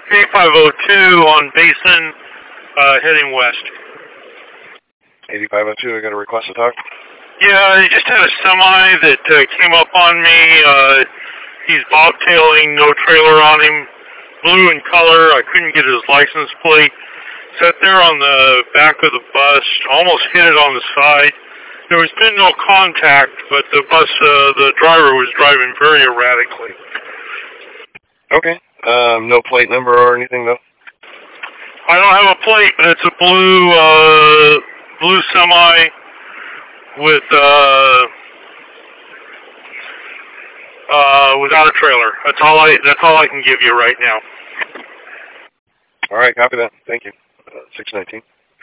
8502 on Basin, heading west. 8502, I got a request to talk. Yeah, I just had a semi that came up on me. He's bobtailing, no trailer on him, blue in color. I couldn't get his license plate. Sat there on the back of the bus, almost hit it on the side. There has been no contact, but the bus, the driver was driving very erratically. Okay. No plate number or anything, though? I don't have a plate, but it's a blue semi with, without a trailer. That's all I can give you right now. All right, copy that. Thank you. 619.